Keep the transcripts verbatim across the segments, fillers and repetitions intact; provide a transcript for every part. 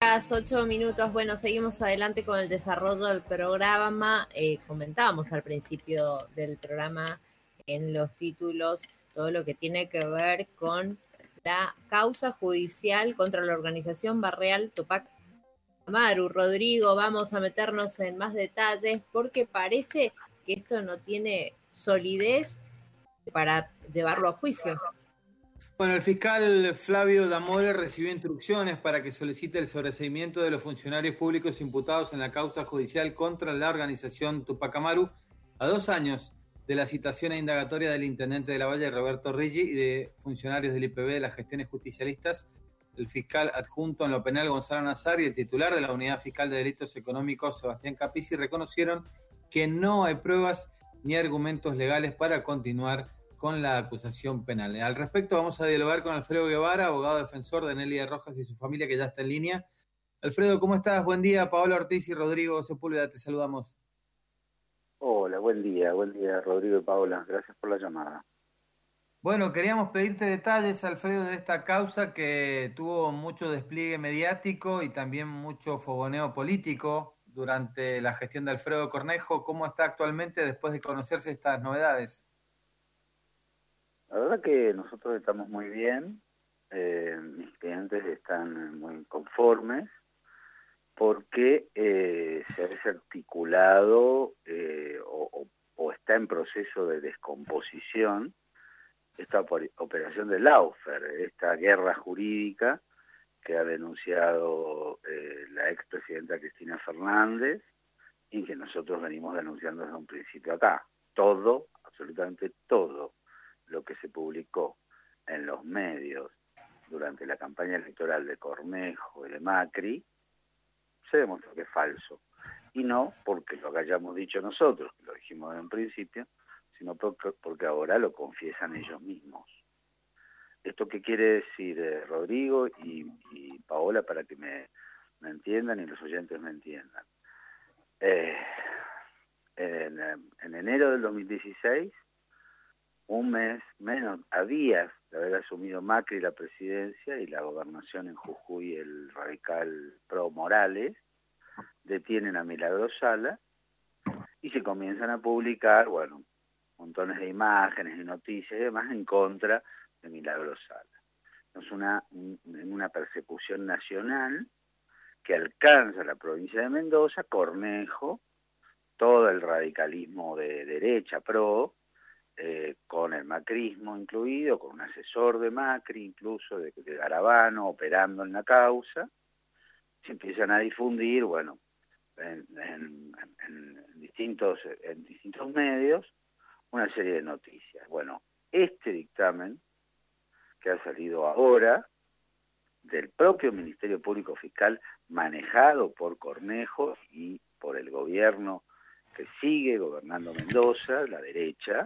Las ocho minutos, bueno, seguimos adelante con el desarrollo del programa. Eh, comentábamos al principio del programa en los títulos todo lo que tiene que ver con la causa judicial contra la organización barrial Tupac Amaru. Rodrigo, vamos a meternos en más detalles porque parece que esto no tiene solidez para llevarlo a juicio. Bueno, el fiscal Flavio D'Amore recibió instrucciones para que solicite el sobreseimiento de los funcionarios públicos imputados en la causa judicial contra la organización Tupac Amaru a dos años de la citación e indagatoria del intendente de La Valle, Roberto Riggi, y de funcionarios del I P B de las gestiones justicialistas, el fiscal adjunto en lo penal Gonzalo Nazar y el titular de la Unidad Fiscal de Delitos Económicos Sebastián Capizzi reconocieron que no hay pruebas ni argumentos legales para continuar con la acusación penal. Al respecto vamos a dialogar con Alfredo Guevara, abogado defensor de Nelia Rojas y su familia, que ya está en línea. Alfredo, ¿cómo estás? Buen día. Paola Ortiz y Rodrigo Sepúlveda, te saludamos. Hola, buen día, buen día Rodrigo y Paola, gracias por la llamada. Bueno, queríamos pedirte detalles, Alfredo, de esta causa que tuvo mucho despliegue mediático y también mucho fogoneo político durante la gestión de Alfredo Cornejo. ¿Cómo está actualmente después de conocerse estas novedades? La verdad que nosotros estamos muy bien, eh, mis clientes están muy conformes porque eh, se ha desarticulado eh, o, o, o está en proceso de descomposición esta operación de Lawfare, esta guerra jurídica que ha denunciado eh, la expresidenta Cristina Fernández y que nosotros venimos denunciando desde un principio acá. Todo, absolutamente todo lo que se publicó en los medios durante la campaña electoral de Cornejo y de Macri se demostró que es falso. Y no porque lo hayamos dicho nosotros, que lo dijimos desde un principio, sino porque, porque ahora lo confiesan ellos mismos. ¿Esto qué quiere decir, eh, Rodrigo y, y Paola, para que me, me entiendan y los oyentes me entiendan? Eh, en, en enero del dos mil dieciséis, un mes menos, a días de haber asumido Macri la presidencia y la gobernación en Jujuy, el radical Pro Morales, detienen a Milagro Sala y se comienzan a publicar, bueno, montones de imágenes y noticias y demás en contra de Milagro Sala. Es una, una persecución nacional que alcanza la provincia de Mendoza, Cornejo, todo el radicalismo de derecha pro, eh, con el macrismo incluido, con un asesor de Macri incluso, de, de Garabano, operando en la causa, se empiezan a difundir, bueno, en, en, en, distintos, en distintos medios, una serie de noticias. Bueno, este dictamen que ha salido ahora, del propio Ministerio Público Fiscal, manejado por Cornejo y por el gobierno que sigue gobernando Mendoza, la derecha,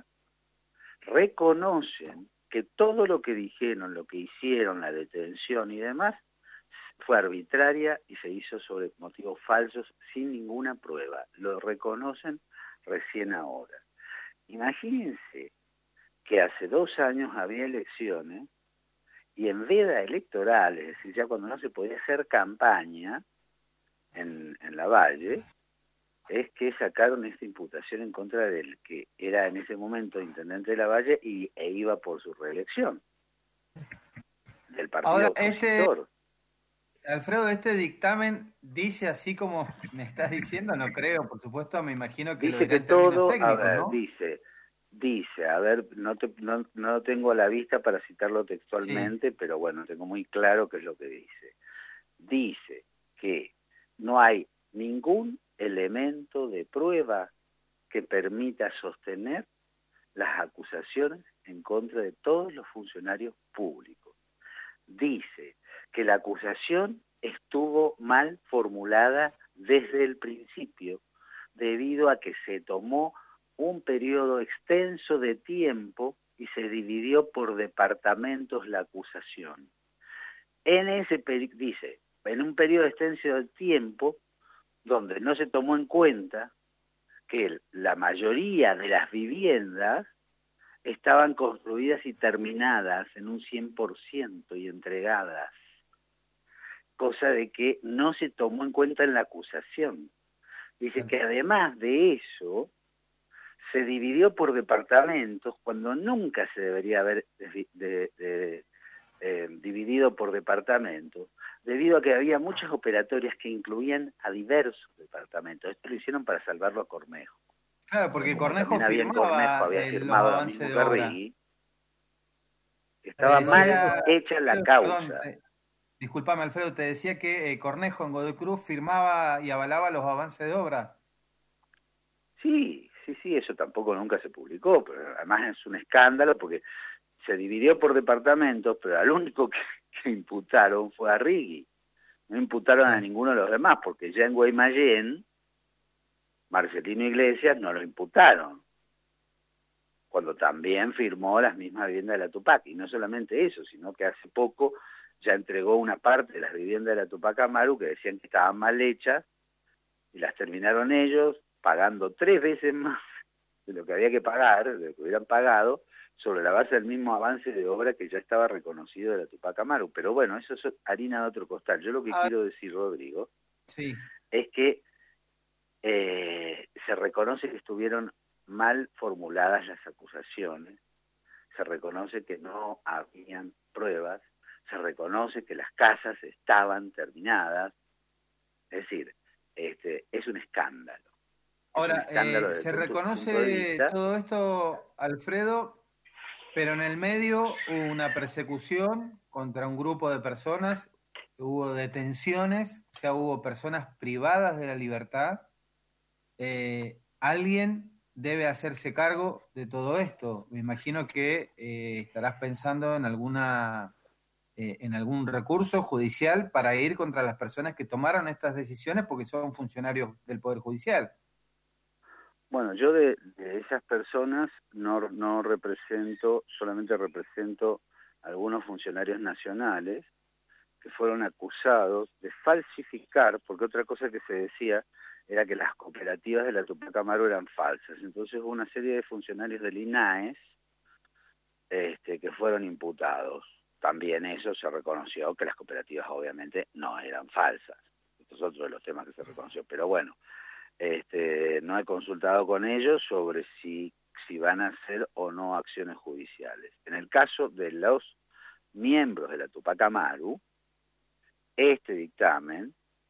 reconocen que todo lo que dijeron, lo que hicieron, la detención y demás, fue arbitraria y se hizo sobre motivos falsos sin ninguna prueba. Lo reconocen recién ahora. Imagínense que hace dos años había elecciones y en veda electoral, es decir, ya cuando no se podía hacer campaña en, en La Valle, es que sacaron esta imputación en contra del que era en ese momento intendente de La Valle y, e iba por su reelección, del partido Ahora, opositor. Este... Alfredo, ¿este dictamen dice así como me estás diciendo? No creo, por supuesto, me imagino que Dice lo dirá que en términos todo, técnicos, a ver, ¿no? dice, dice, a ver, no, te, no, no tengo a la vista para citarlo textualmente, sí, pero bueno, tengo muy claro qué es lo que dice. Dice que no hay ningún elemento de prueba que permita sostener las acusaciones en contra de todos los funcionarios públicos. Dice que la acusación estuvo mal formulada desde el principio, debido a que se tomó un periodo extenso de tiempo y se dividió por departamentos la acusación. En ese, dice, en un periodo extenso de tiempo, donde no se tomó en cuenta que la mayoría de las viviendas estaban construidas y terminadas en un cien por ciento y entregadas. cosa de que no se tomó en cuenta en la acusación. Dice que además de eso, se dividió por departamentos cuando nunca se debería haber de, de, de, eh, dividido por departamentos, debido a que había muchas operatorias que incluían a diversos departamentos. Esto lo hicieron para salvarlo a Cornejo. Claro, porque Como Cornejo también había en firmaba Cornejo, había eh, los firmado lo avances mismo de que obra. Rigui. Te Estaba decía, mal hecha la perdón, causa. te- disculpame Alfredo, te decía que eh, Cornejo en Godoy Cruz firmaba y avalaba los avances de obra. Sí, sí, sí, eso tampoco nunca se publicó, pero además es un escándalo porque se dividió por departamentos, pero al único que, que imputaron fue a Rigui. No imputaron a Sí. ninguno de los demás, porque ya en Guaymallén, Marcelino Iglesias no lo imputaron, cuando también firmó las mismas viviendas de la Tupac. Y no solamente eso, sino que hace poco ya entregó una parte de las viviendas de la Tupac Amaru que decían que estaban mal hechas, y las terminaron ellos pagando tres veces más de lo que había que pagar, de lo que hubieran pagado, sobre la base del mismo avance de obra que ya estaba reconocido de la Tupac Amaru. Pero bueno, eso es harina de otro costal. Yo lo que Ah, quiero decir, Rodrigo, sí. es que eh, se reconoce que estuvieron mal formuladas las acusaciones, se reconoce que no habían pruebas, se reconoce que las casas estaban terminadas, es decir, este, es un escándalo. Es un Ahora, escándalo eh, desde se el punto, punto de reconoce vista. todo esto, Alfredo, pero en el medio hubo una persecución contra un grupo de personas, hubo detenciones, o sea, hubo personas privadas de la libertad. Eh, alguien debe hacerse cargo de todo esto. Me imagino que eh, estarás pensando en alguna eh, en algún recurso judicial para ir contra las personas que tomaron estas decisiones porque son funcionarios del Poder Judicial. Bueno, yo de, de esas personas no, no represento, solamente represento a algunos funcionarios nacionales que fueron acusados de falsificar, porque otra cosa que se decía era que las cooperativas de la Tupac Amaru eran falsas. Entonces hubo una serie de funcionarios del INAES este, que fueron imputados. También eso se reconoció que las cooperativas obviamente no eran falsas. Estos es otro de los temas que se reconoció. Pero bueno, este, no he consultado con ellos sobre si, si van a hacer o no acciones judiciales. En el caso de los miembros de la Tupac Amaru, este dictamen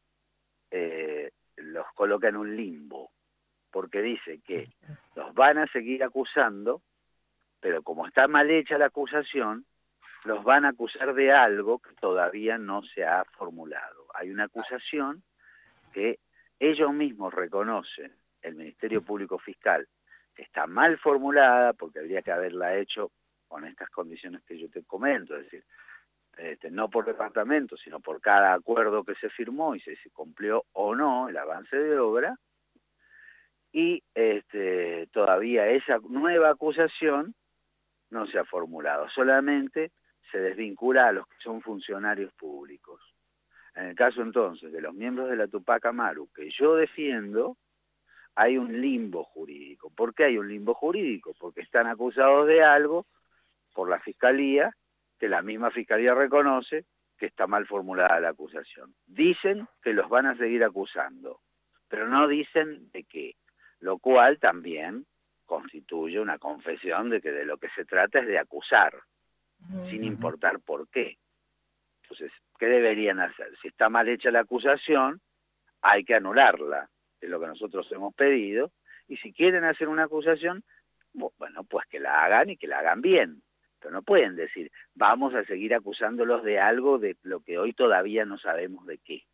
eh, los coloca en un limbo, porque dice que los van a seguir acusando, pero como está mal hecha la acusación, los van a acusar de algo que todavía no se ha formulado. Hay una acusación que ellos mismos reconocen, el Ministerio Público Fiscal, que está mal formulada porque habría que haberla hecho con estas condiciones que yo te comento, es decir, Este, no por departamento, sino por cada acuerdo que se firmó y si se cumplió o no el avance de obra, y este, todavía esa nueva acusación no se ha formulado, solamente se desvincula a los que son funcionarios públicos. En el caso entonces de los miembros de la Tupac Amaru que yo defiendo, hay un limbo jurídico. ¿Por qué hay un limbo jurídico? Porque están acusados de algo por la Fiscalía, que la misma Fiscalía reconoce que está mal formulada la acusación. Dicen que los van a seguir acusando, pero no dicen de qué, lo cual también constituye una confesión de que de lo que se trata es de acusar, uh-huh. sin importar por qué. Entonces, ¿qué deberían hacer? Si está mal hecha la acusación, hay que anularla, es lo que nosotros hemos pedido, y si quieren hacer una acusación, bueno, pues que la hagan y que la hagan bien. Pero no pueden decir, vamos a seguir acusándolos de algo de lo que hoy todavía no sabemos de qué.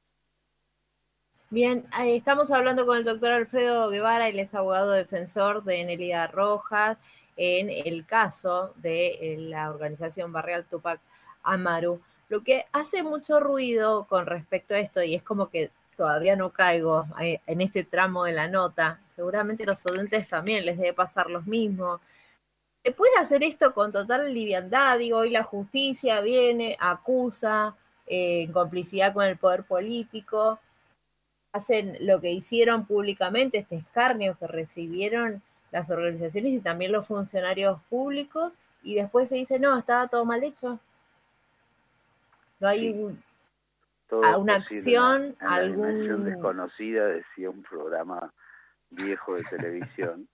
Bien, estamos hablando con el doctor Alfredo Guevara, él es abogado defensor de Nelida Rojas, en el caso de la organización barrial Tupac Amaru. Lo que hace mucho ruido con respecto a esto, y es como que todavía no caigo en este tramo de la nota, seguramente los oyentes también les debe pasar lo mismo. ¿Se puede hacer esto con total liviandad? Digo, hoy la justicia viene, acusa, eh, en complicidad con el poder político, hacen lo que hicieron públicamente, este escarnio que recibieron las organizaciones y también los funcionarios públicos, y después se dice, no, estaba todo mal hecho. No hay sí, un... todo a una es posible acción, en la, en algún... la dimensión desconocida, decía un programa viejo de televisión.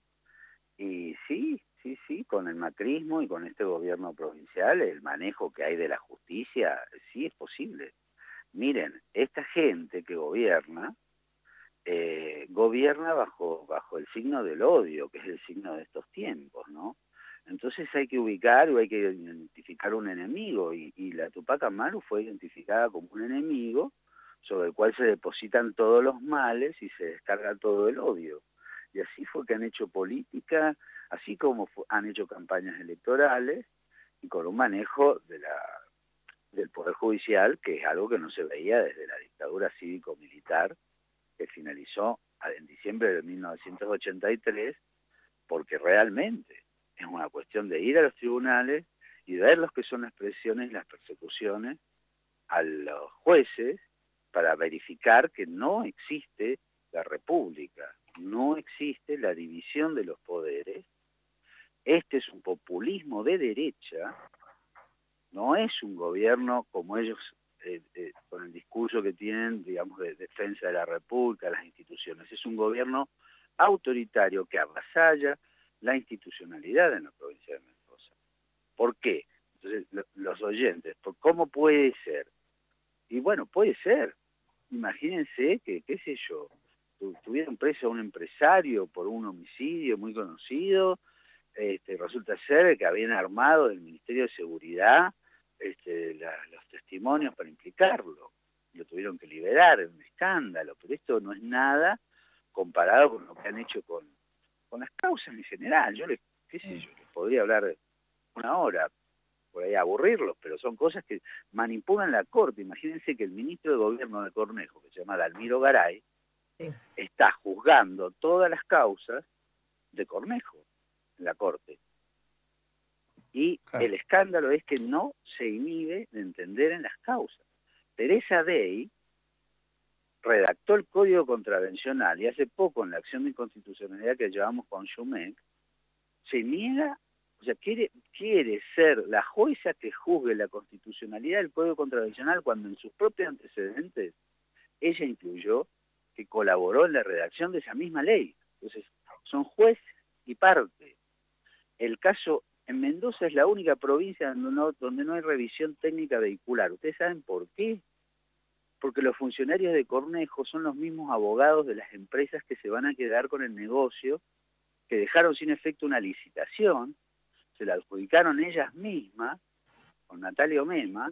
Y sí, sí, sí, con el macrismo y con este gobierno provincial, el manejo que hay de la justicia, sí es posible. Miren, esta gente que gobierna, eh, gobierna bajo, bajo el signo del odio, que es el signo de estos tiempos, ¿no? Entonces hay que ubicar o hay que identificar un enemigo, y, y la Tupac Amaru fue identificada como un enemigo sobre el cual se depositan todos los males y se descarga todo el odio. Y así fue que han hecho política, así como fue, han hecho campañas electorales, y con un manejo de la, del Poder Judicial, que es algo que no se veía desde la dictadura cívico-militar, que finalizó en diciembre de mil novecientos ochenta y tres, porque realmente es una cuestión de ir a los tribunales y ver lo que son las presiones y las persecuciones a los jueces para verificar que no existe la república, no existe la división de los poderes. Este es un populismo de derecha, no es un gobierno como ellos, eh, eh, con el discurso que tienen, digamos, de defensa de la república, las instituciones. Es un gobierno autoritario que avasalla la institucionalidad en la provincia de Mendoza. ¿Por qué? Entonces, lo, los oyentes, ¿cómo puede ser? Y bueno, puede ser. Imagínense que, qué sé yo, tuvieron preso a un empresario por un homicidio muy conocido, este, resulta ser que habían armado del Ministerio de Seguridad este, la, los testimonios para implicarlo. Lo tuvieron que liberar, es un escándalo, pero esto no es nada comparado con lo que han hecho con, con las causas en general. Yo les, qué sé yo, les podría hablar una hora, por ahí aburrirlos, pero son cosas que manipulan la Corte. Imagínense que el ministro de Gobierno de Cornejo, que se llama Dalmiro Garay, sí, está juzgando todas las causas de Cornejo en la Corte. Y claro, el escándalo es que no se inhibe de entender en las causas. Teresa Day redactó el Código Contravencional y hace poco en la acción de inconstitucionalidad que llevamos con Schumec, se niega, o sea, quiere, quiere ser la jueza que juzgue la constitucionalidad del Código Contravencional cuando en sus propios antecedentes ella incluyó que colaboró en la redacción de esa misma ley. Entonces, son juez y parte. El caso en Mendoza es la única provincia donde no, donde no hay revisión técnica vehicular. ¿Ustedes saben por qué? Porque los funcionarios de Cornejo son los mismos abogados de las empresas que se van a quedar con el negocio, que dejaron sin efecto una licitación, se la adjudicaron ellas mismas, con Natalia Omema,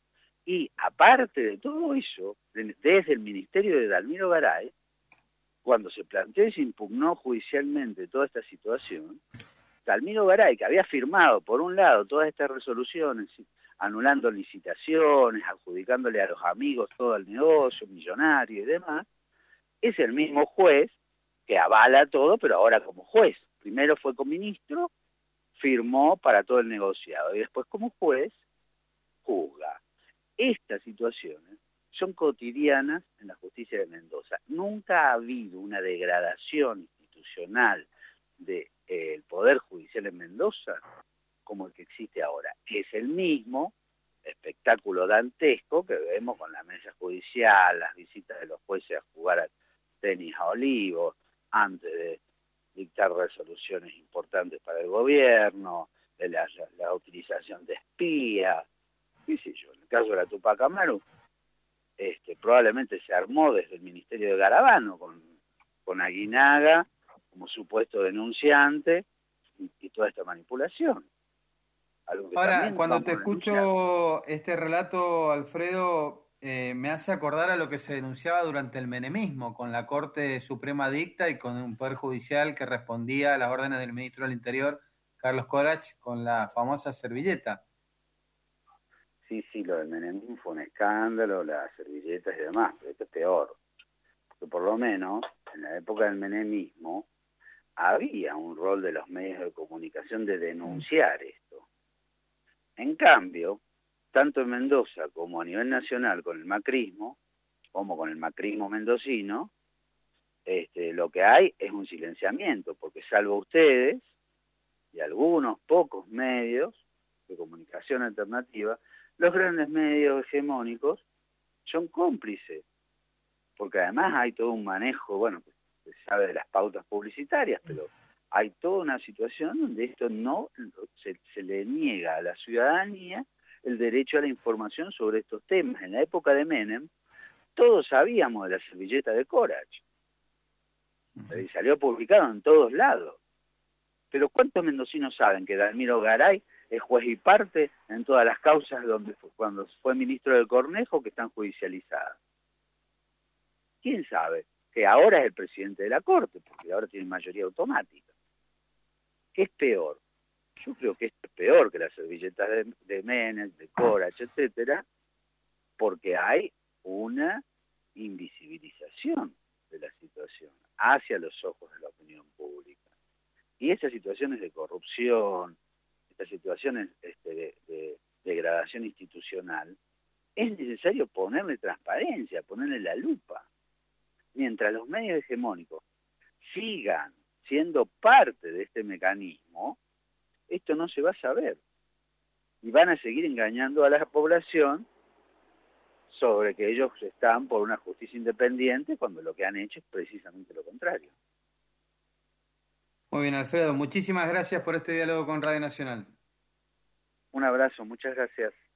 y aparte de todo eso, desde el ministerio de Dalmiro Garay, cuando se planteó y se impugnó judicialmente toda esta situación, Dalmiro Garay, que había firmado, por un lado, todas estas resoluciones, anulando licitaciones, adjudicándole a los amigos todo el negocio, millonario y demás, es el mismo juez que avala todo, pero ahora como juez. Primero fue como ministro, firmó para todo el negociado, y después como juez, juzga. Estas situaciones son cotidianas en la justicia de Mendoza. Nunca ha habido una degradación institucional del eh, Poder Judicial en Mendoza como el que existe ahora, que es el mismo espectáculo dantesco que vemos con la mesa judicial, las visitas de los jueces a jugar a tenis a Olivos, antes de dictar resoluciones importantes para el gobierno, de la, la, la utilización de espías, qué sé yo. En el caso de la Tupac Amaru, este, probablemente se armó desde el Ministerio de Garabano, con, con Aguinaga como supuesto denunciante, y, y toda esta manipulación. Algo que Ahora, cuando te escucho denunciar. Este relato, Alfredo, eh, me hace acordar a lo que se denunciaba durante el menemismo, con la Corte Suprema dicta y con un Poder Judicial que respondía a las órdenes del ministro del Interior, Carlos Corach, con la famosa servilleta. Sí, sí, lo del menemismo fue un escándalo, las servilletas y demás, pero esto es peor. Porque por lo menos, en la época del menemismo, había un rol de los medios de comunicación de denunciar esto. En cambio, tanto en Mendoza como a nivel nacional con el macrismo, como con el macrismo mendocino, este, lo que hay es un silenciamiento, porque salvo ustedes y algunos pocos medios de comunicación alternativa, los grandes medios hegemónicos son cómplices, porque además hay todo un manejo, bueno, se sabe de las pautas publicitarias, pero hay toda una situación donde esto no se, se le niega a la ciudadanía el derecho a la información sobre estos temas. En la época de Menem, todos sabíamos de la servilleta de Corach, y salió publicado en todos lados. Pero ¿cuántos mendocinos saben que Dalmiro Garay es juez y parte en todas las causas donde fue, cuando fue ministro del Cornejo que están judicializadas? ¿Quién sabe? Que ahora es el presidente de la Corte, porque ahora tiene mayoría automática. ¿Qué es peor? Yo creo que esto es peor que las servilletas de, de Menem, de Corach, etcétera, porque hay una invisibilización de la situación hacia los ojos de la opinión pública. Y esas situaciones de corrupción, estas situaciones este, de, de degradación institucional, es necesario ponerle transparencia, ponerle la lupa. Mientras los medios hegemónicos sigan siendo parte de este mecanismo, esto no se va a saber. Y van a seguir engañando a la población sobre que ellos están por una justicia independiente, cuando lo que han hecho es precisamente lo contrario. Muy bien, Alfredo, muchísimas gracias por este diálogo con Radio Nacional. Un abrazo, muchas gracias.